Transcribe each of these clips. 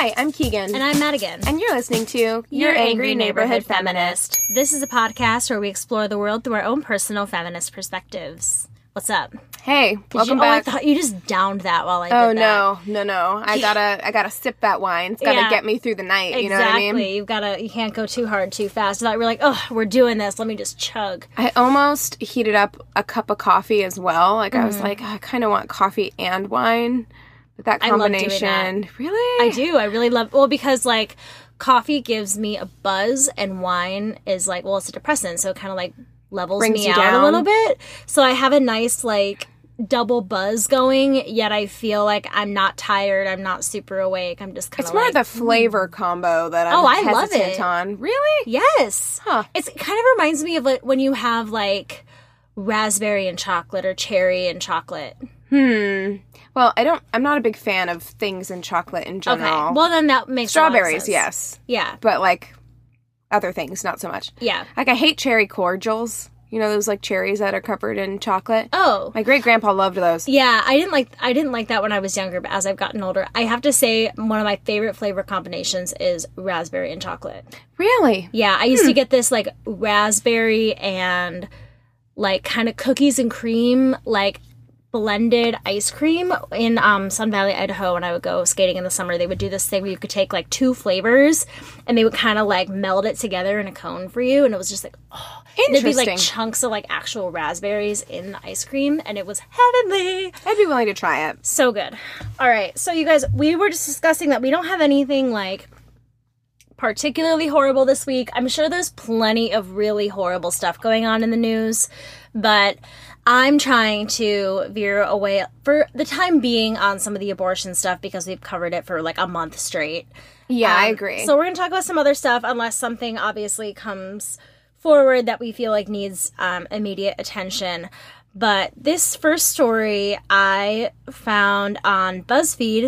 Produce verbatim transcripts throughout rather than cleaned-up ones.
Hi, I'm Keegan. And I'm Madigan. And you're listening to Your, Your Angry, Angry Neighborhood, Neighborhood Feminist. Feminist. This is a podcast where we explore the world through our own personal feminist perspectives. What's up? Hey, Did welcome you, back. Oh, I thought you just downed that while I did oh, that. no, no, no. I gotta, I gotta sip that wine. It's gotta Yeah. get me through the night, Exactly. you know what I mean? You've gotta, you can't go too hard too fast. I thought we were like, oh, we're doing this. Let me just chug. I almost heated up a cup of coffee as well. Like, Mm-hmm. I was like, I kind of want coffee and wine. But that I love doing combination, that. really? I do. I really love, well, because like coffee gives me a buzz and wine is like, well, it's a depressant. So it kind of like levels Brings me you out down. a little bit. So I have a nice like double buzz going, yet I feel like I'm not tired. I'm not super awake. I'm just kind of It's more like, the flavor combo that I'm Oh, I love hesitant it. on. Really? yes. Huh. It's, it kind of reminds me of like when you have like raspberry and chocolate or cherry and chocolate. Hmm. Well, I don't, I'm not a big fan of things in chocolate in general. Okay. Well, then that makes a lot of Strawberries, sense. yes. Yeah. But, like, other things, not so much. Yeah. Like, I hate cherry cordials. You know those, like, cherries that are covered in chocolate? Oh. My great-grandpa loved those. Yeah, I didn't like I didn't like that when I was younger, but as I've gotten older, I have to say one of my favorite flavor combinations is raspberry and chocolate. Really? Yeah, I used to get this like raspberry and like kind of cookies and cream like blended ice cream in um, Sun Valley, Idaho. When I would go skating in the summer, they would do this thing where you could take like two flavors and they would kind of like meld it together in a cone for you, and it was just like oh, and there'd be Interesting. like chunks of like actual raspberries in the ice cream, and it was heavenly. I'd be willing to try it. So good. All right. So you guys, we were just discussing that we don't have anything like particularly horrible this week. I'm sure there's plenty of really horrible stuff going on in the news, but I'm trying to veer away for the time being on some of the abortion stuff because we've covered it for like a month straight. Yeah, I Um, agree. So we're going to talk about some other stuff unless something obviously comes forward that we feel like needs um, immediate attention. But this first story I found on BuzzFeed,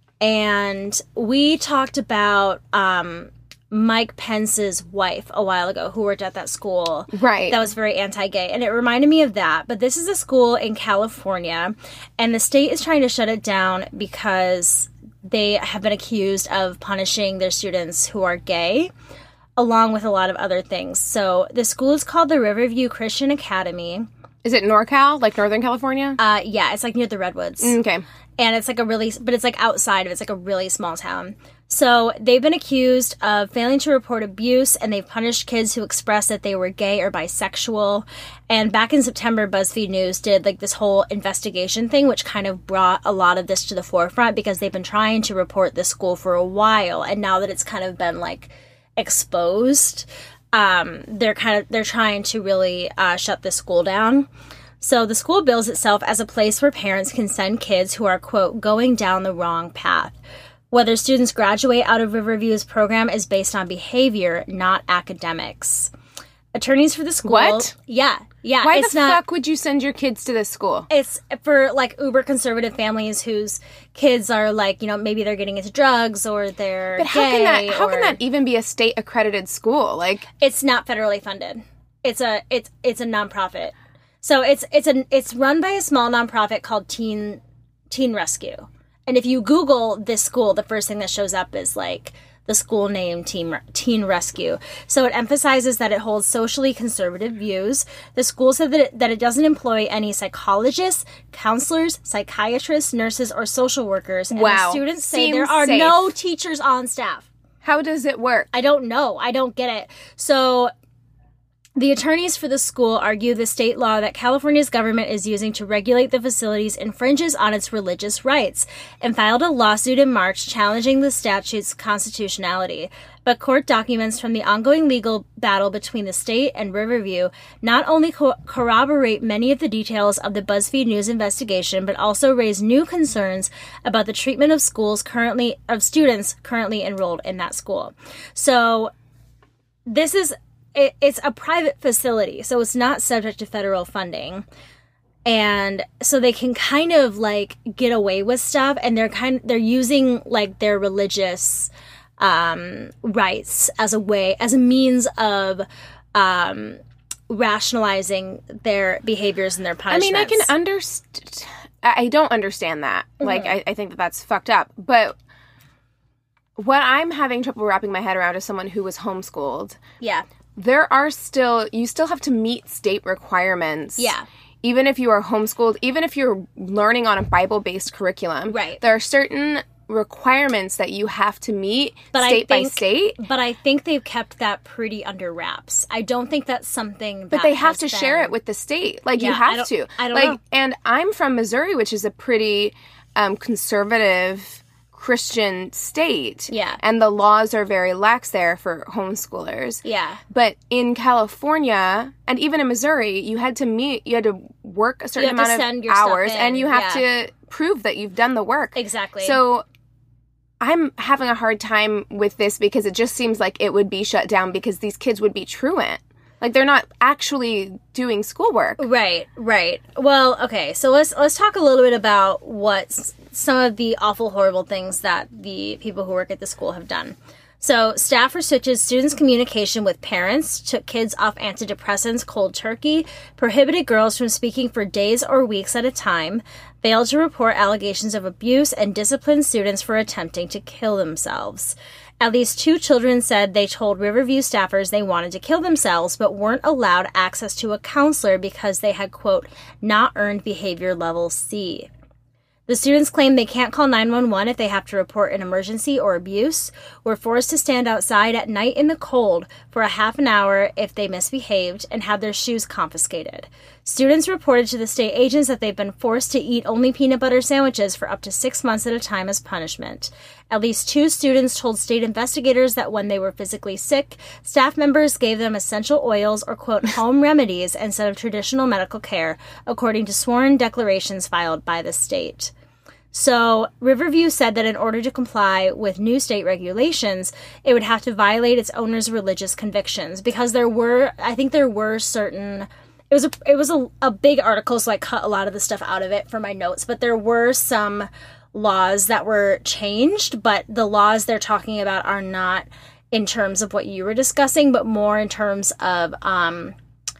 and we talked about um, Mike Pence's wife a while ago who worked at that school. Right. That was very anti-gay. And it reminded me of that. But this is a school in California, and the state is trying to shut it down because they have been accused of punishing their students who are gay, along with a lot of other things. So the school is called the Riverview Christian Academy. Is it NorCal, like Northern California? Uh, yeah, it's like near the Redwoods. Okay. And it's like a really, but it's like outside of it. It's like a really small town. So they've been accused of failing to report abuse, and they've punished kids who expressed that they were gay or bisexual. And back in September, BuzzFeed News did like this whole investigation thing, which kind of brought a lot of this to the forefront because they've been trying to report this school for a while. And now that it's kind of been like exposed, um, they're kind of, they're trying to really uh, shut this school down. So the school bills itself as a place where parents can send kids who are, quote, going down the wrong path. Whether students graduate out of Riverview's program is based on behavior, not academics. Attorneys for the school... What? Yeah, yeah. Why it's the not, fuck would you send your kids to this school? It's for, like, uber conservative families whose kids are, like, you know, maybe they're getting into drugs or they're But how gay can that how or- can that even be a state accredited school? Like, It's not federally funded. It's a it's it's a nonprofit. So it's it's an it's run by a small nonprofit called Teen Teen Rescue. And if you Google this school, the first thing that shows up is like the school name Teen Teen Rescue. So it emphasizes that it holds socially conservative views. The school said that it, that it doesn't employ any psychologists, counselors, psychiatrists, nurses, or social workers. And Wow. the students say Seems there are safe. no teachers on staff. how does it work? I don't know. I don't get it. So the attorneys for the school argue the state law that California's government is using to regulate the facilities infringes on its religious rights and filed a lawsuit in March challenging the statute's constitutionality. But court documents from the ongoing legal battle between the state and Riverview not only co- corroborate many of the details of the BuzzFeed News investigation, but also raise new concerns about the treatment of schools currently of students currently enrolled in that school. So this is It, it's a private facility, so it's not subject to federal funding. And so they can kind of like get away with stuff, and they're kind they're using like their religious um, rights as a way, as a means of um, rationalizing their behaviors and their I mean, punishments. I can understand. I don't understand that. Mm-hmm. Like, I, I think that that's fucked up. But what I'm having trouble wrapping my head around as someone who was homeschooled, Yeah. there are still, you still have to meet state requirements. Yeah. Even if you are homeschooled, even if you're learning on a Bible-based curriculum. Right. There are certain requirements that you have to meet But I state by think- state. But I think they've kept that pretty under wraps. I don't think that's something that But they have has to been- share it with the state. Like, Yeah, you I have don't- to. I don't like, know. And I'm from Missouri, which is a pretty um, conservative Christian state. Yeah. And the laws are very lax there for homeschoolers. Yeah. But in California, and even in Missouri, you had to meet, you had to work a certain have to amount send of your stuff hours, in, and you have yeah. to prove that you've done the work. Exactly. So I'm having a hard time with this because it just seems like it would be shut down because these kids would be truant. Like, they're not actually doing schoolwork. Right, right. Well, okay. So let's let's talk a little bit about what s- some of the awful, horrible things that the people who work at the school have done. So, staff restricted students' communication with parents, took kids off antidepressants cold turkey, prohibited girls from speaking for days or weeks at a time, failed to report allegations of abuse, and disciplined students for attempting to kill themselves. At least two children said they told Riverview staffers they wanted to kill themselves, but weren't allowed access to a counselor because they had, quote, not earned behavior level C. The students claim they can't call nine one one if they have to report an emergency or abuse, were forced to stand outside at night in the cold for a half an hour if they misbehaved, and had their shoes confiscated. Students reported to the state agents that they've been forced to eat only peanut butter sandwiches for up to six months at a time as punishment. At least two students told state investigators that when they were physically sick, staff members gave them essential oils or, quote, home remedies instead of traditional medical care, according to sworn declarations filed by the state. So, Riverview said that in order to comply with new state regulations, it would have to violate its owner's religious convictions, because there were, I think there were certain, it was a, it was a, a big article, so I cut a lot of the stuff out of it for my notes, but there were some laws that were changed, but the laws they're talking about are not in terms of what you were discussing, but more in terms of, um,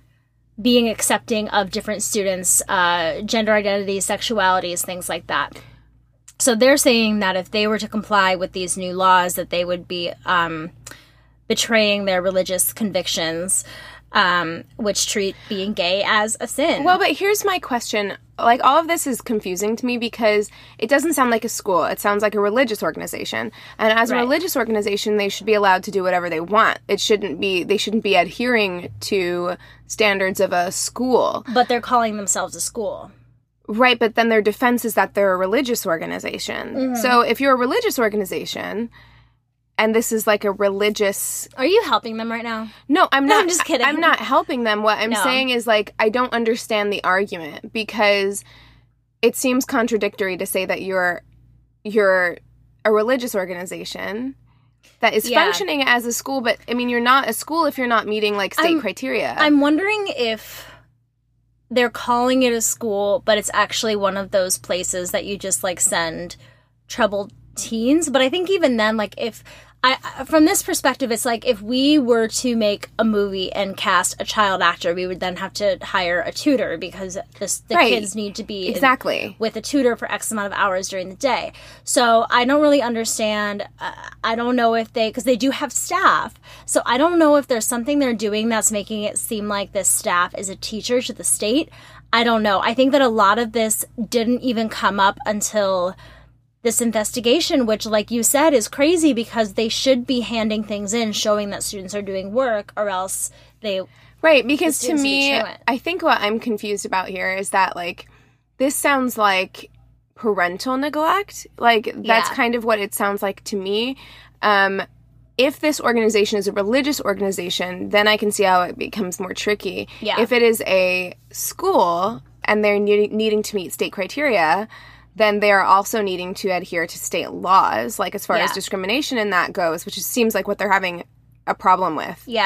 being accepting of different students' uh, gender identities, sexualities, things like that. So they're saying that if they were to comply with these new laws, that they would be um, betraying their religious convictions, um, which treat being gay as a sin. Well, but here's my question. Like, all of this is confusing to me because it doesn't sound like a school. It sounds like a religious organization. And as Right. a religious organization, they should be allowed to do whatever they want. It shouldn't be, they shouldn't be adhering to standards of a school. But they're calling themselves a school. Right, but then their defense is that they're a religious organization. Mm-hmm. So if you're a religious organization, and this is like a religious... Are you helping them right now? No, I'm No, not. I'm just kidding. I'm not helping them. What I'm No. saying is, like, I don't understand the argument because it seems contradictory to say that you're you're a religious organization that is Yeah. functioning as a school, but I mean, you're not a school if you're not meeting like state I'm- criteria. I'm wondering if they're calling it a school, but it's actually one of those places that you just, like, send troubled teens. But I think even then, like, if I, from this perspective, it's like if we were to make a movie and cast a child actor, we would then have to hire a tutor because this, the Right. kids need to be in- Exactly. with a tutor for X amount of hours during the day. So I don't really understand. Uh, I don't know if they, because they do have staff. So I don't know if there's something they're doing that's making it seem like this staff is a teacher to the state. I don't know. I think that a lot of this didn't even come up until this investigation, which, like you said, is crazy because they should be handing things in showing that students are doing work, or else they... Right, because to students would be me, truant. I think what I'm confused about here is that, like, this sounds like parental neglect. Like, that's Yeah. kind of what it sounds like to me. Um, if this organization is a religious organization, then I can see how it becomes more tricky. Yeah. If it is a school and they're needing, needing to meet state criteria, then they are also needing to adhere to state laws, like as far as Yeah. discrimination in that goes, which is, seems like what they're having a problem with. Yeah.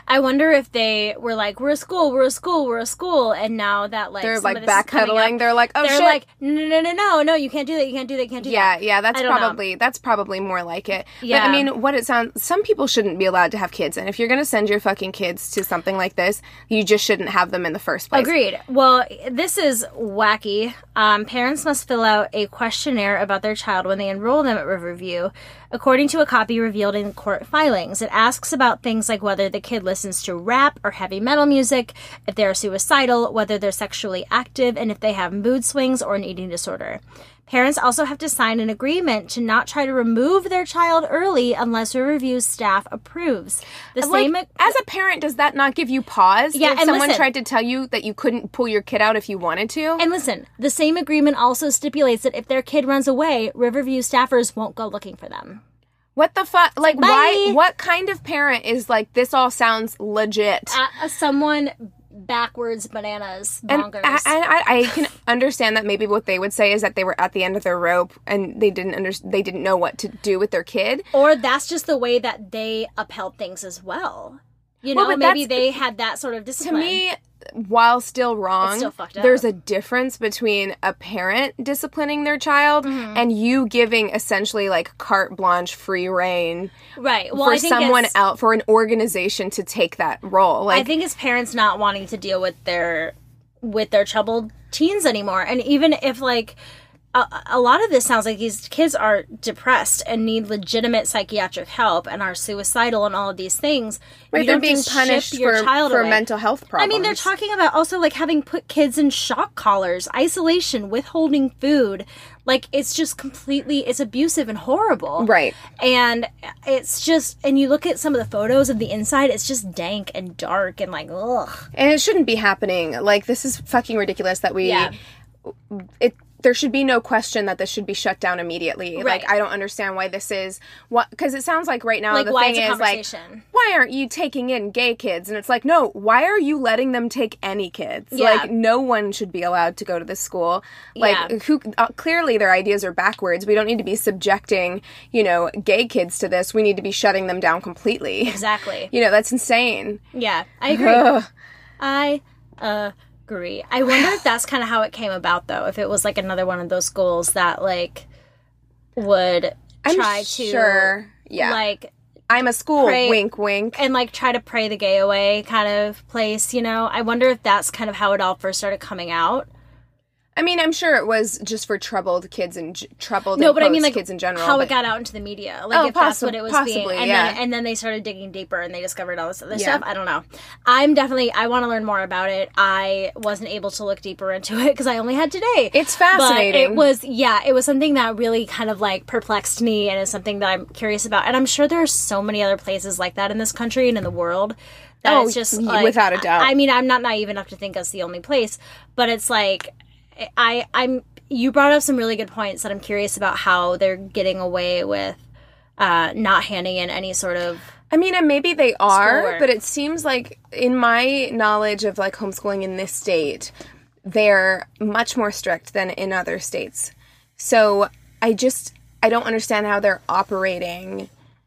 I wonder if they were like, we're a school, we're a school, we're a school, and now that like they're some like of this is coming backpedaling. up, They're like, oh they're shit. like, no, no, no, no, no, you can't do that, you can't do that, you can't do yeah, that. Yeah, that's I don't probably know. that's probably more like it. Yeah. But I mean, what it sounds, some people shouldn't be allowed to have kids, and if you're going to send your fucking kids to something like this, you just shouldn't have them in the first place. Agreed. Well, this is wacky. Um, parents must fill out a questionnaire about their child when they enroll them at Riverview. According to a copy revealed in court filings, it asks about things like whether the kid listens to rap or heavy metal music, if they're suicidal, whether they're sexually active, and if they have mood swings or an eating disorder. Parents also have to sign an agreement to not try to remove their child early unless Riverview's staff approves. The Like, same as a parent, does that not give you pause? Yeah, if and someone listen. tried to tell you that you couldn't pull your kid out if you wanted to? And listen, the same agreement also stipulates that if their kid runs away, Riverview staffers won't go looking for them. What the fuck? Like, Bye. why? What kind of parent is like, this all sounds legit? Uh, someone backwards bananas And bonkers. I, I, I can understand that maybe what they would say is that they were at the end of their rope and they didn't under, they didn't know what to do with their kid. Or that's just the way that they upheld things as well. You know, Well, but maybe that's- they had that sort of To discipline. me, while still wrong, still fucked up. there's a difference between a parent disciplining their child Mm-hmm. and you giving essentially like carte blanche free reign right. Well, for I think someone it's, out, for an organization to take that role. Like, I think it's parents not wanting to deal with their with their troubled teens anymore. And even if like a, a lot of this sounds like these kids are depressed and need legitimate psychiatric help and are suicidal and all of these things. right, you they're don't being just punished ship your for, child for away. mental health I problems. mean, they're talking about also like having put kids in shock collars, isolation, withholding food. Like it's just completely, it's abusive and horrible. Right. And it's just, and you look at some of the photos of the inside, it's just dank and dark and like, ugh. And it shouldn't be happening. Like, this is fucking ridiculous that we... Yeah. It, there should be no question that this should be shut down immediately. Right. Like, I don't understand why this is... what Because it sounds like right now Like, the why thing it's a is, like, conversation. why aren't you taking in gay kids? And it's like, no, why are you letting them take any kids? Yeah. Like, no one should be allowed to go to this school. Like, Yeah. who uh, clearly their ideas are backwards. We don't need to be subjecting, you know, gay kids to this. We need to be shutting them down completely. Exactly. You know, that's insane. Yeah, I agree. Ugh. I agree. I wonder if that's kind of how it came about, though. If it was like another one of those schools that like would I'm try to sure. Yeah. like I'm a school, pray- wink, wink. and like try to pray the gay away kind of place. You know, I wonder if that's kind of how it all first started coming out. I mean, I'm sure it was just for troubled kids and g- troubled No, and but I mean, like kids in general. how but- it got out into the media, like Oh, if that's possi- what it was possibly, being, and yeah. then and then they started digging deeper and they discovered all this other Yeah. stuff. I don't know. I'm definitely I want to learn more about it. I wasn't able to look deeper into it because I only had today. It's fascinating. But it was yeah, it was something that really kind of like perplexed me, and is something that I'm curious about. And I'm sure there are so many other places like that in this country and in the world. That Oh, it's just y- like, without a doubt. I mean, I'm not naive enough to think it's the only place, but it's like. I, I'm. You brought up some really good points that I'm curious about how they're getting away with uh, not handing in any sort of. I mean, and maybe they are, Schoolwork. but it seems like, in my knowledge of like homeschooling in this state, they're much more strict than in other states. So I just I don't understand how they're operating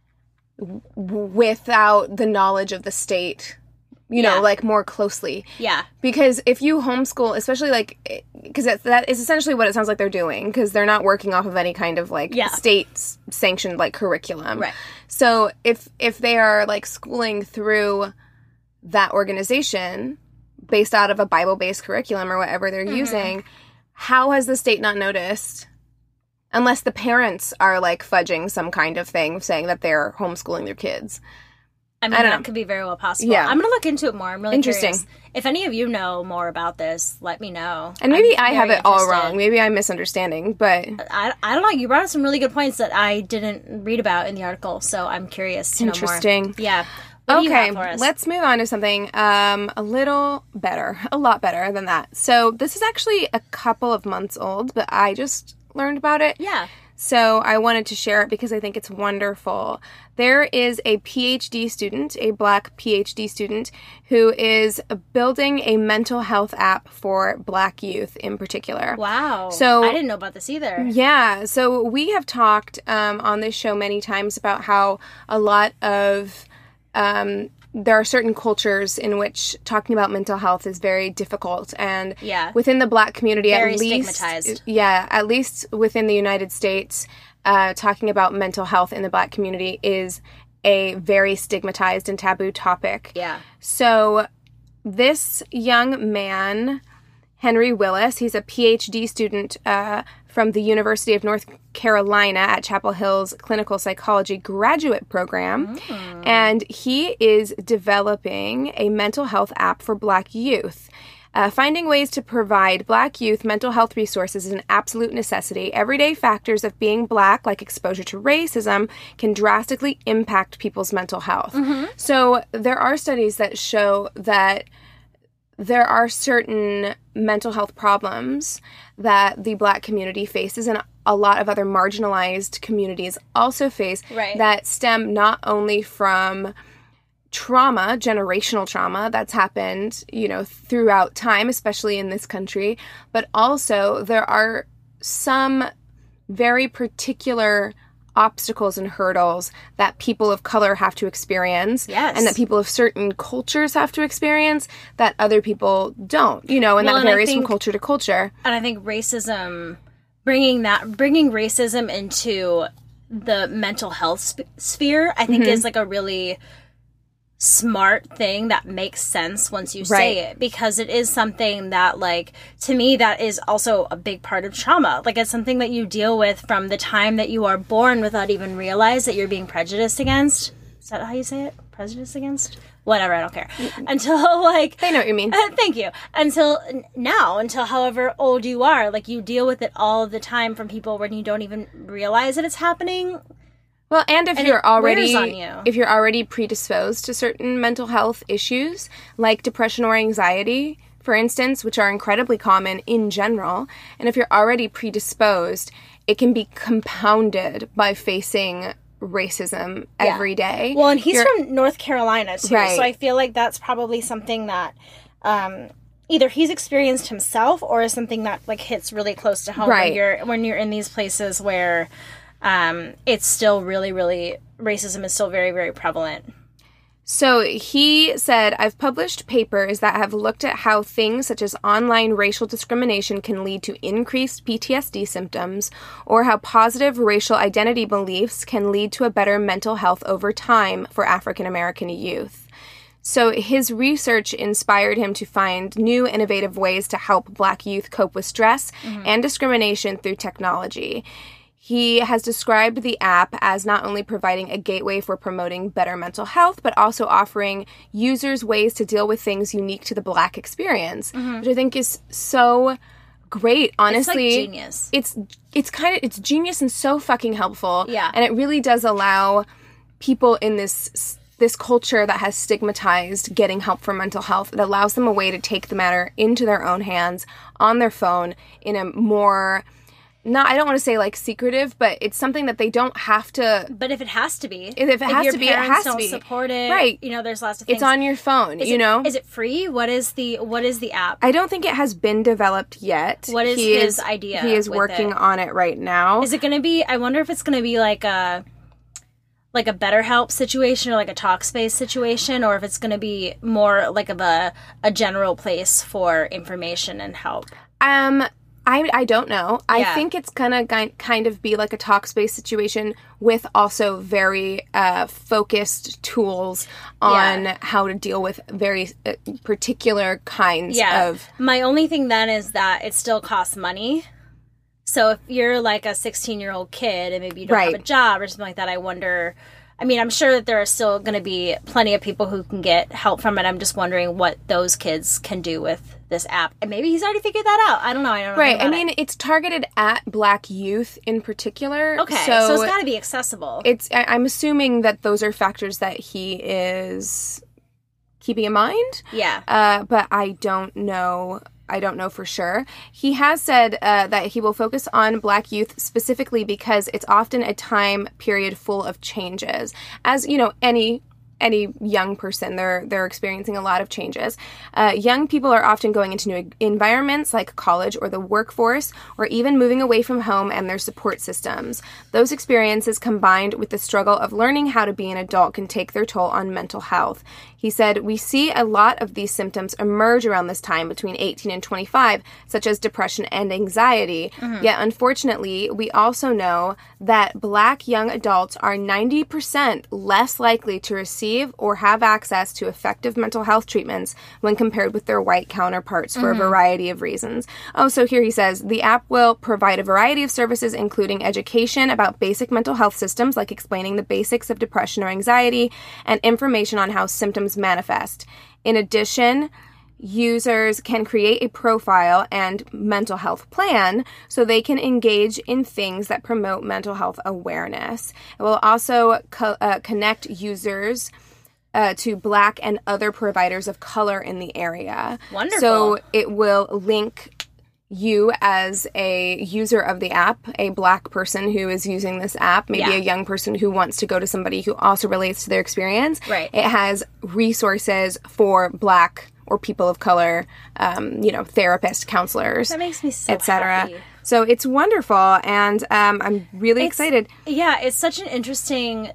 w- without the knowledge of the state. You know, Yeah. like more closely. Yeah. Because if you homeschool, especially like, because that, that is essentially what it sounds like they're doing, because they're not working off of any kind of like Yeah. state sanctioned like curriculum. Right. So if if they are like schooling through that organization based out of a Bible based curriculum or whatever they're Mm-hmm. using, how has the state not noticed? Unless the parents are like fudging some kind of thing, saying that they're homeschooling their kids. I mean, I don't that know. could be very well possible. Yeah. I'm going to look into it more. I'm really Interesting. curious. If any of you know more about this, let me know. And maybe I'm I have very it all interested. wrong. Maybe I'm misunderstanding, but I, I don't know. You brought up some really good points that I didn't read about in the article, so I'm curious to know more. interesting. Yeah. What do you Okay, have for us? let's move on to something um, a little better, a lot better than that. So this is actually a couple of months old, but I just learned about it. Yeah. So I wanted to share it because I think it's wonderful. There is a PhD student, a black PhD student, who is building a mental health app for black youth in particular. Wow. So- I didn't know about this either. Yeah, so we have talked um, on this show many times about how a lot of um, there are certain cultures in which talking about mental health is very difficult, and Yeah. within the Black community, Very at least, stigmatized. yeah, at least within the United States, uh, talking about mental health in the Black community is a very stigmatized and taboo topic. Yeah. So this young man, Henry Willis, he's a P H D student uh, from the University of North Carolina at Chapel Hill's Clinical Psychology Graduate Program. Mm. And he is developing a mental health app for Black youth. Uh, finding ways to provide Black youth mental health resources is an absolute necessity. Everyday factors of being Black, like exposure to racism, can drastically impact people's mental health. Mm-hmm. So there are studies that show that there are certain mental health problems that the Black community faces, and a lot of other marginalized communities also face, Right. that stem not only from trauma, generational trauma that's happened, you know, throughout time, especially in this country, but also there are some very particular obstacles and hurdles that people of color have to experience, Yes. and that people of certain cultures have to experience that other people don't, you know, and Well, that and I varies think- from culture to culture. And I think racism, bringing that, bringing racism into the mental health sp- sphere, I think Mm-hmm. is like a really smart thing that makes sense once you Right. say it, because it is something that, like, to me, that is also a big part of trauma. Like, it's something that you deal with from the time that you are born without even realize that you're being prejudiced against. Is that how you say it? Prejudiced against? Whatever, I don't care. Until, like... I know what you mean. Uh, thank you. Until n- now, until however old you are, like, you deal with it all of the time from people when you don't even realize that it's happening. Well, and if And you're it already wears on you. if you're already predisposed to certain mental health issues like depression or anxiety, for instance, which are incredibly common in general, and if you're already predisposed, it can be compounded by facing racism Yeah. every day. Well, and he's You're- from North Carolina, too. Right. So I feel like that's probably something that um, either he's experienced himself or is something that, like, hits really close to home Right. when you're when you're in these places where um, it's still really, really, racism is still very, very prevalent. So he said, I've published papers that have looked at how things such as online racial discrimination can lead to increased P T S D symptoms, or how positive racial identity beliefs can lead to a better mental health over time for African American youth. So his research inspired him to find new innovative ways to help Black youth cope with stress and discrimination through technology. He has described the app as not only providing a gateway for promoting better mental health, but also offering users ways to deal with things unique to the Black experience, which I think is so great. Honestly, It's like genius. It's it's kind of it's genius and so fucking helpful. Yeah. And it really does allow people in this this culture that has stigmatized getting help for mental health. It allows them a way to take the matter into their own hands on their phone in a more, not, I don't want to say like secretive, but it's something that they don't have to. But if it has to be, If it has your to be, it parents has to don't be. support it, Right. You know, there's lots of things. It's on your phone, Is you it- know? Is it free? What is the what is the app? I don't think it has been developed yet. What is He his is, idea He is with working it? on it right now. Is it going to be? I wonder if it's going to be like a like a BetterHelp situation or like a Talkspace situation, or if it's going to be more like of a a general place for information and help. Um, I, I don't know. I Yeah. think it's gonna gi- kind of be like a Talkspace situation with also very uh, focused tools on Yeah. how to deal with very uh, particular kinds Yeah. of. My only thing then is that it still costs money. So if you're like a sixteen year old kid and maybe you don't have Right. a job or something like that, I wonder. I mean, I'm sure that there are still going to be plenty of people who can get help from it. I'm just wondering what those kids can do with this app. And maybe he's already figured that out. I don't know. I don't know. Right. I anything mean, about it's targeted at Black youth in particular. it. Okay. So, So, it's got to be accessible. it's. I, I'm assuming that those are factors that he is keeping in mind. yeah. Uh, but I don't know. I don't know for sure. He has said uh, that he will focus on Black youth specifically because it's often a time period full of changes. As, you know, any any young person. They're they're experiencing a lot of changes. Uh, young people are often going into new environments like college or the workforce, or even moving away from home and their support systems. Those experiences combined with the struggle of learning how to be an adult can take their toll on mental health. He said, we see a lot of these symptoms emerge around this time between eighteen and twenty-five, such as depression and anxiety. Mm-hmm. Yet, unfortunately, we also know that Black young adults are ninety percent less likely to receive or have access to effective mental health treatments when compared with their white counterparts for mm-hmm. a variety of reasons. Oh, so here he says, the app will provide a variety of services, including education about basic mental health systems, like explaining the basics of depression or anxiety, and information on how symptoms manifest. In addition, users can create a profile and mental health plan so they can engage in things that promote mental health awareness. It will also co- uh, connect users uh, to Black and other providers of color in the area. Wonderful. So it will link you as a user of the app, a Black person who is using this app, maybe Yeah. a young person who wants to go to somebody who also relates to their experience. Right. It has resources for Black or people of color, um, you know, therapists, counselors, That makes me so et cetera. happy. So it's wonderful, and um, I'm really It's- excited. Yeah, it's such an interesting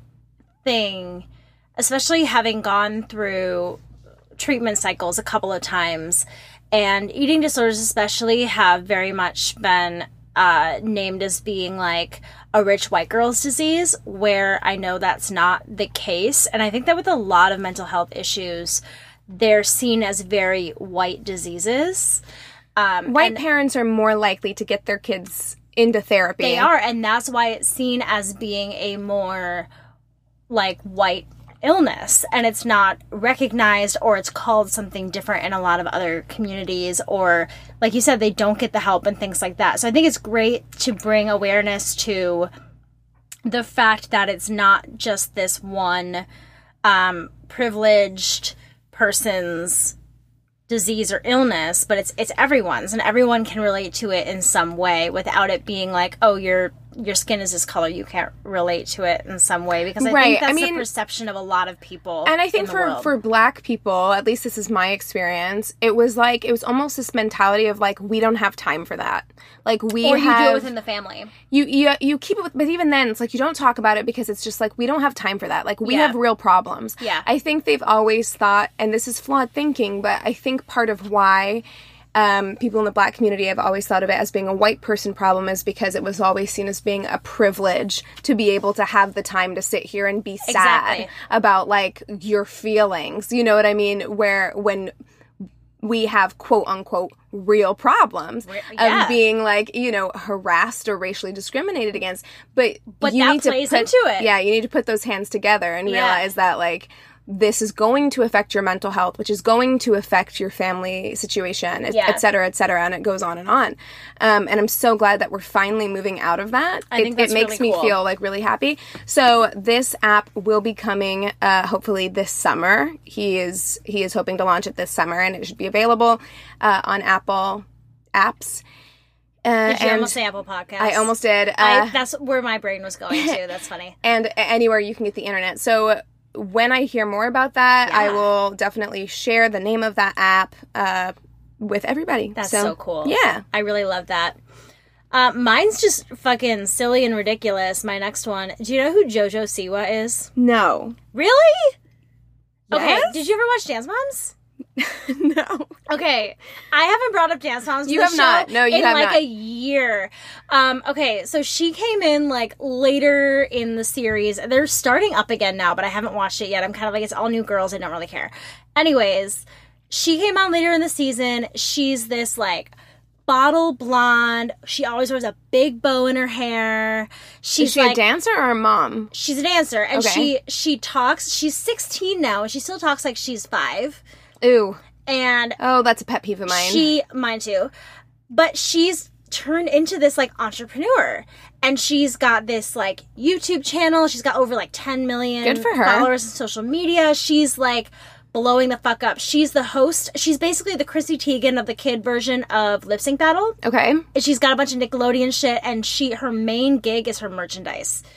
thing, especially having gone through treatment cycles a couple of times. And eating disorders especially have very much been uh, named as being like a rich white girl's disease, where I know that's not the case. And I think that with a lot of mental health issues, they're seen as very white diseases. Um, White and parents are more likely to get their kids into therapy. They are, and that's why it's seen as being a more like white illness, and it's not recognized, or it's called something different in a lot of other communities, or like you said, they don't get the help and things like that. So I think it's great to bring awareness to the fact that it's not just this one um, privileged person's disease or illness, but it's it's everyone's, and everyone can relate to it in some way without it being like, oh, your your skin is this color, you can't relate to it in some way, because I Right. think that's I mean- the perception of a lot of people. And I think in the for, world. for Black people, at least this is my experience, it was like, it was almost this mentality of like, we don't have time for that. Like we or you have, do it within the family. you, you, you keep it, with, but even then it's like, you don't talk about it because it's just like, we don't have time for that. Like we Yeah. have real problems. Yeah. I think they've always thought, and this is flawed thinking, but I think part of why Um, people in the Black community have always thought of it as being a white person problem is because it was always seen as being a privilege to be able to have the time to sit here and be sad Exactly. about like your feelings. You know what I mean? Where when we have quote unquote real problems Re- yeah. of being like, you know, harassed or racially discriminated against. But, But you that need plays to put, into it. Yeah, you need to put those hands together and Yeah. realize that like this is going to affect your mental health, which is going to affect your family situation, et, Yeah. et cetera, et cetera, and it goes on and on. Um, and I'm so glad that we're finally moving out of that. I it, think that's it makes really me cool. feel like really happy. So this app will be coming uh, hopefully this summer. He is he is hoping to launch it this summer, and it should be available uh, on Apple apps. Uh, Did you and almost say Apple Podcasts? I almost did. Uh, I, that's where my brain was going to. That's funny. and anywhere you can get the internet. So when I hear more about that, I Yeah. will definitely share the name of that app uh, with everybody. That's so, cool. Yeah. I really love that. Uh, mine's just fucking silly and ridiculous. My next one. Do you know who JoJo Siwa is? No. Really? Okay. Yes? Did you ever watch Dance Moms? No. Okay, I haven't brought up Dance Moms. You to the have not. show No, you in have like not. a year. Um, okay, so she came in like later in the series. They're starting up again now, but I haven't watched it yet. I'm kind of like, it's all new girls. I don't really care. Anyways, she came on later in the season. She's this like bottle blonde. She always wears a big bow in her hair. She's Is she like, a dancer or a mom? she's a dancer, and Okay. she she talks. She's sixteen now, and she still talks like she's five. Ooh. And Oh, that's a pet peeve of mine. she, mine too, but she's turned into this like entrepreneur, and she's got this like YouTube channel. She's got over like ten million Good for her. followers on social media. She's like blowing the fuck up. She's the host. She's basically the Chrissy Teigen of the kid version of Lip Sync Battle. Okay. And she's got a bunch of Nickelodeon shit, and she her main gig is her merchandise.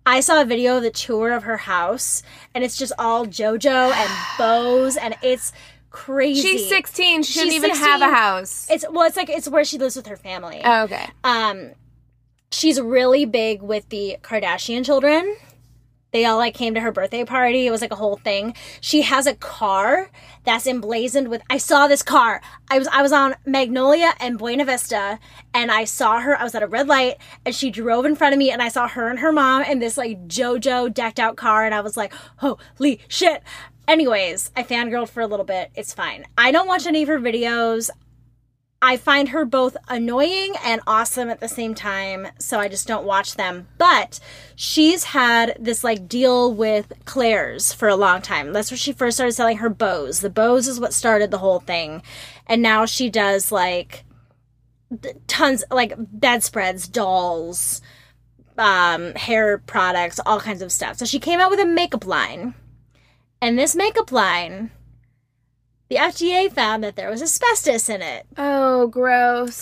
I saw a video of the tour of her house, and it's just all JoJo and bows, and it's crazy. She's sixteen. She shouldn't She's even sixteen. have a house. It's well, it's like it's where she lives with her family. Oh, okay. Um, she's really big with the Kardashian children. They all, like, came to her birthday party. It was, like, a whole thing. She has a car that's emblazoned with... I saw this car. I was I was on Magnolia and Buena Vista, and I saw her. I was at a red light, and she drove in front of me, and I saw her and her mom in this, like, JoJo decked-out car, and I was like, holy shit. Anyways, I fangirled for a little bit. It's fine. I don't watch any of her videos. I find her both annoying and awesome at the same time, so I just don't watch them. But she's had this, like, deal with Claire's for a long time. That's where she first started selling her bows. The bows is what started the whole thing. And now she does, like, tons, like, bedspreads, dolls, um, hair products, all kinds of stuff. So she came out with a makeup line. And this makeup line... the F D A found that there was asbestos in it. Oh, gross.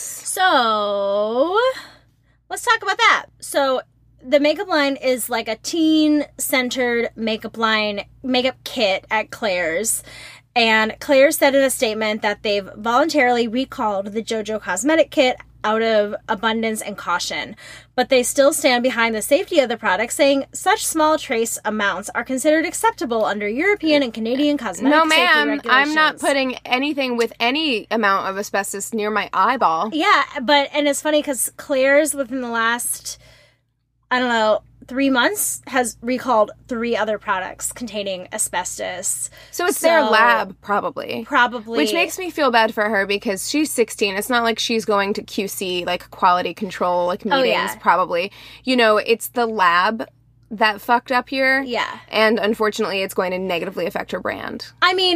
So, let's talk about that. So, the makeup line is like a teen-centered makeup line, makeup kit at Claire's. And Claire said in a statement that they've voluntarily recalled the JoJo cosmetic kit out of abundance and caution. But they still stand behind the safety of the product, saying such small trace amounts are considered acceptable under European and Canadian cosmetic No, safety ma'am. regulations. I'm not putting anything with any amount of asbestos near my eyeball. Yeah, but, and it's funny because Claire's within the last, I don't know, three months has recalled three other products containing asbestos. So it's So- their lab, probably. Probably. Which makes me feel bad for her because she's sixteen. It's not like she's going to Q C, like quality control, like meetings, Oh, yeah. probably. You know, it's the lab that fucked up here. Yeah. And unfortunately, it's going to negatively affect her brand. I mean,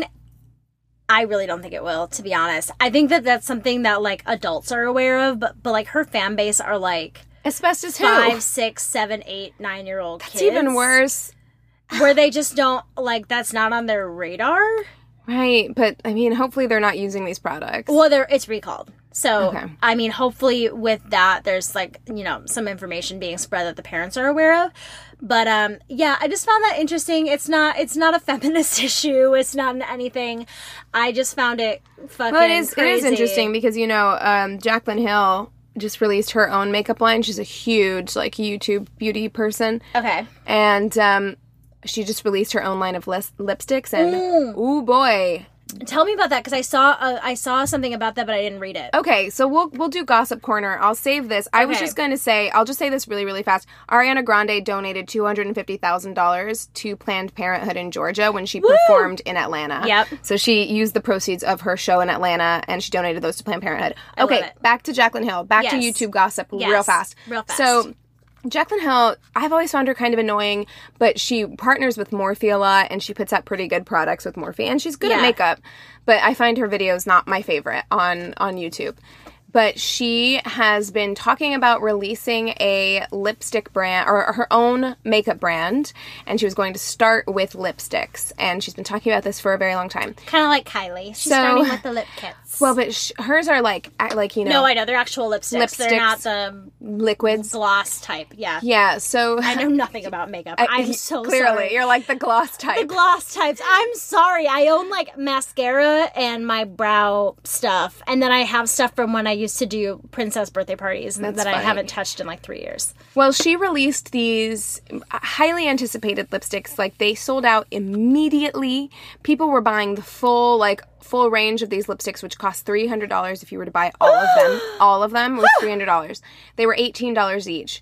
I really don't think it will, to be honest. I think that that's something that, like, adults are aware of, but, but like, her fan base are, like... Asbestos who? Five, six, seven, eight, nine-year-old kids. It's even worse. Where they just don't, like, that's not on their radar. Right, but I mean, hopefully they're not using these products. Well, they're, it's recalled. So, Okay. I mean, hopefully with that, there's, like, you know, some information being spread that the parents are aware of. But, um, yeah, I just found that interesting. It's not, it's not a feminist issue. It's not anything. I just found it fucking Well, it is, it crazy. is interesting because, you know, um, Jaclyn Hill just released her own makeup line. She's a huge, like, YouTube beauty person. Okay. And um, she just released her own line of lis- lipsticks. And, Mm. ooh, boy. Tell me about that, because I saw uh, I saw something about that, but I didn't read it. Okay, so we'll we'll do Gossip Corner. I'll save this. I was Okay. just going to say, I'll just say this really, really fast. Ariana Grande donated two hundred fifty thousand dollars to Planned Parenthood in Georgia when she performed in Atlanta. Yep. So she used the proceeds of her show in Atlanta, and she donated those to Planned Parenthood. I love Okay, it. back to Jaclyn Hill. Back to Yes. YouTube gossip real Yes. fast. Real fast. So... Jaclyn Hill, I've always found her kind of annoying, but she partners with Morphe a lot, and she puts out pretty good products with Morphe, and she's good Yeah. at makeup, but I find her videos not my favorite on, on YouTube. But she has been talking about releasing a lipstick brand, or her own makeup brand, and she was going to start with lipsticks, and she's been talking about this for a very long time. Kind of like Kylie. She's So- starting with the lip kits. Well, but sh- hers are like, a- like you know, no, I know. They're actual lipsticks. They're Lipsticks. not the liquids. gloss type. Yeah. Yeah, so... I know nothing about makeup. I- I'm so Clearly, sorry. you're like the gloss type. The gloss types. I'm sorry. I own like mascara and my brow stuff. And then I have stuff from when I used to do princess birthday parties That's that I funny. haven't touched in like three years. Well, she released these highly anticipated lipsticks. Like, they sold out immediately. People were buying the full, like, full range of these lipsticks, which cost three hundred dollars if you were to buy all of them. All of them was three hundred dollars. They were eighteen dollars each.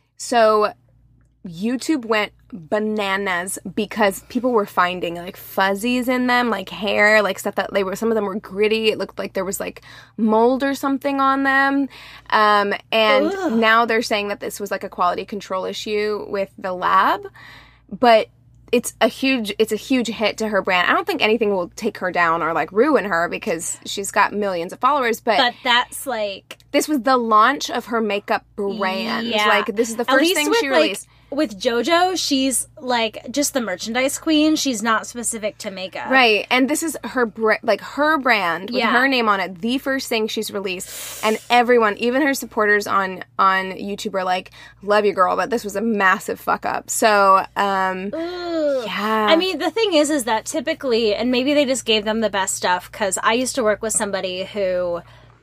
So YouTube went bananas because people were finding like fuzzies in them, like hair, like stuff that they were, some of them were gritty. It looked like there was like mold or something on them. Um, and Ugh. now they're saying that this was like a quality control issue with the lab, but it's a huge, it's a huge hit to her brand. I don't think anything will take her down or like ruin her because she's got millions of followers, but, But that's like this was the launch of her makeup brand. Yeah. Like, this is the At first least thing with, she like, released. with JoJo, she's like just the merchandise queen. She's not specific to makeup. Right. And this is her, br- like her brand with Yeah. her name on it. The first thing she's released. And everyone, even her supporters on, on YouTube are like, love you, girl, but this was a massive fuck up. So, um, Ooh. yeah. I mean, the thing is, is that typically, and maybe they just gave them the best stuff, because I used to work with somebody who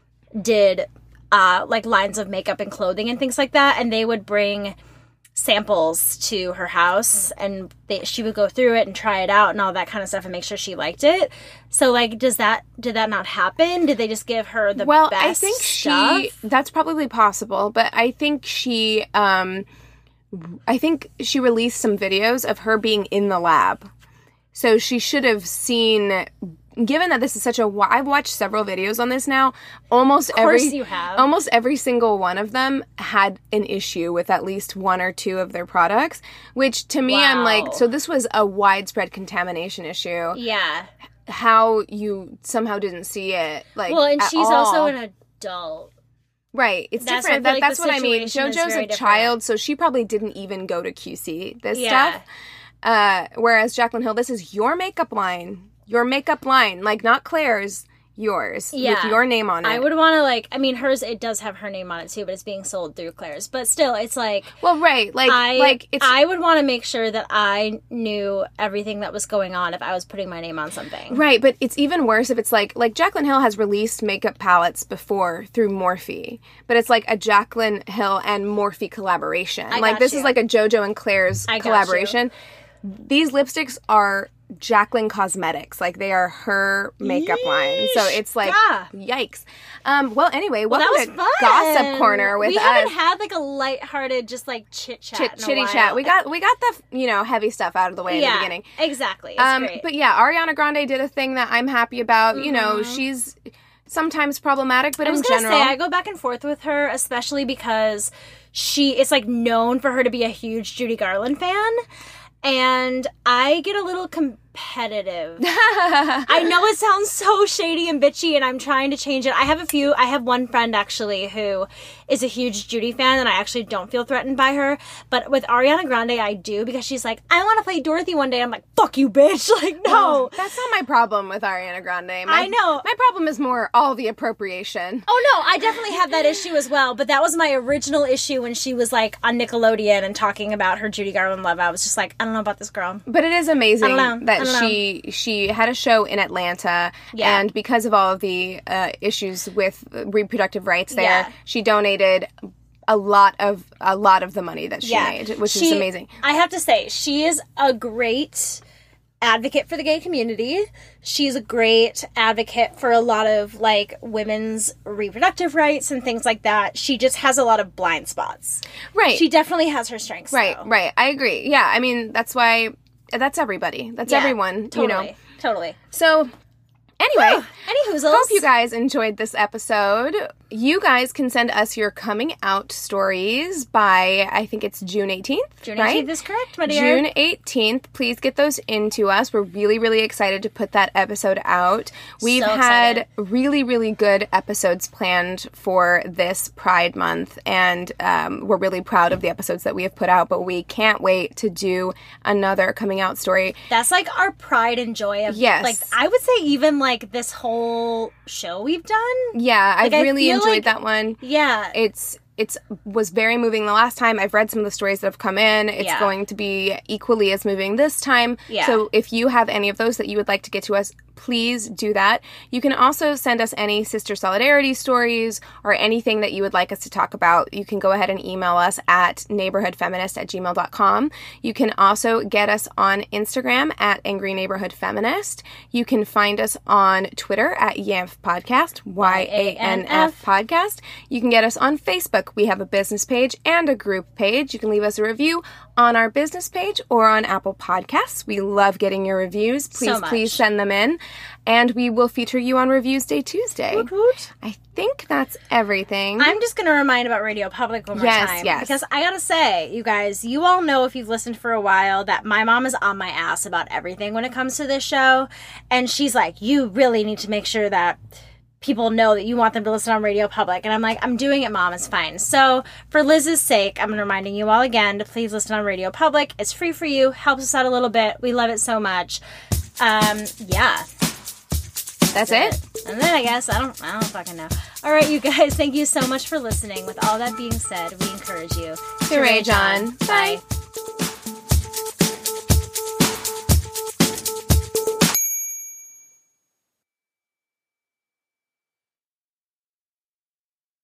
did uh, like lines of makeup and clothing and things like that, and they would bring samples to her house, and they, she would go through it and try it out and all that kind of stuff and make sure she liked it. So, like, does that did that not happen? Did they just give her the well, best I think stuff? she, that's probably possible, but I think she, um, I think she released some videos of her being in the lab. So she should have seen, given that this is such a, I've watched several videos on this now, almost Of course every, you have. almost every single one of them had an issue with at least one or two of their products, which to me, I'm Wow. like, so this was a widespread contamination issue. Yeah. How you somehow didn't see it, like, Well, and at she's all. also an adult. Right, it's That's different. why I That, feel like that's the what I mean. situation is JoJo's very a different. child, so she probably didn't even go to Q C this Yeah. stuff. Uh, whereas Jaclyn Hill, this is your makeup line, your makeup line, like not Claire's, yours, Yeah. with your name on it. I would want to, like, I mean, hers, it does have her name on it too, but it's being sold through Claire's. But still, it's like, Well, right, like, I, like it's I would want to make sure that I knew everything that was going on if I was putting my name on something. right, but it's even worse if it's like, like Jaclyn Hill has released makeup palettes before through Morphe, but it's like a Jaclyn Hill and Morphe collaboration. I like got this you. is like a JoJo and Claire's I got collaboration. These lipsticks are Jaclyn Cosmetics, like they are her makeup line. So it's like, Yeah. yikes. Um, well, anyway, Well, welcome that was to fun. Gossip Corner with we us. haven't had like a lighthearted, just like chit chat, Chit, chitty chat. We got we got the you know heavy stuff out of the way yeah, in the beginning. exactly. It's Um, great. but yeah, Ariana Grande did a thing that I'm happy about. You know, Mhm. she's sometimes problematic, but I was in gonna general, say I go back and forth with her, especially because she is like known for her to be a huge Judy Garland fan, and I get a little competitive. I know it sounds so shady and bitchy, and I'm trying to change it. I have a few. I have one friend actually who is a huge Judy fan, and I actually don't feel threatened by her. But with Ariana Grande, I do, because she's like, I want to play Dorothy one day. I'm like, fuck you, bitch. Like, no. that's not my problem with Ariana Grande. My, I know. My problem is more all the appropriation. Oh no, I definitely have that issue as well. But that was my original issue when she was like on Nickelodeon and talking about her Judy Garland love. I was just like, I don't know about this girl. But it is amazing I don't know. that I don't know. she she had a show in Atlanta, Yeah. and because of all of the uh, issues with reproductive rights there, Yeah. she donated a lot of a lot of the money that she Yeah. made, which is She- amazing. I have to say, she is a great advocate for the gay community. She's a great advocate for a lot of like women's reproductive rights and things like that. She just has a lot of blind spots. Right. She definitely has her strengths. Right, though. right. I agree. Yeah, I mean, that's why that's everybody. That's Yeah, everyone, Totally. you know. Totally. So anyway, Any hoozles. hope you guys enjoyed this episode. You guys can send us your coming out stories by, I think it's June eighteenth, June right? eighteenth is correct, my dear. June eighteenth. Please get those into us. We're really, really excited to put that episode out. We've So had excited. really, really good episodes planned for this Pride Month, and um, we're really proud of the episodes that we have put out, but we can't wait to do another coming out story. That's like our pride and joy of Yes. like I would say even like this whole show we've done. Yeah, I've Like, I really feel enjoyed like- that one. Yeah. It's it's was very moving the last time. I've read some of the stories that have come in. It's Yeah. going to be equally as moving this time. Yeah. So if you have any of those that you would like to get to us, please do that. You can also send us any sister solidarity stories or anything that you would like us to talk about. You can go ahead and email us at neighborhoodfeminist at gmail dot com. You can also get us on Instagram at Angry Neighborhood Feminist. You can find us on Twitter at Yanf Podcast, Y A N F Podcast. You can get us on Facebook. We have a business page and a group page. You can leave us a review on our business page or on Apple Podcasts. We love getting your reviews. Please, much. please send them in. And we will feature you on Reviews Day Tuesday. Woot woot. I think that's everything. I'm just going to remind about Radio Public one more Yes, time. yes. Because I got to say, you guys, you all know if you've listened for a while that my mom is on my ass about everything when it comes to this show. And she's like, you really need to make sure that people know that you want them to listen on Radio Public. And I'm like, I'm doing it, Mom. It's fine. So for Liz's sake, I'm reminding you all again to please listen on Radio Public. It's free for you. Helps us out a little bit. We love it so much. Um, yeah. That's it? And then I guess, I don't, I don't fucking know. All right, you guys, thank you so much for listening. With all that being said, we encourage you to rage on. Bye.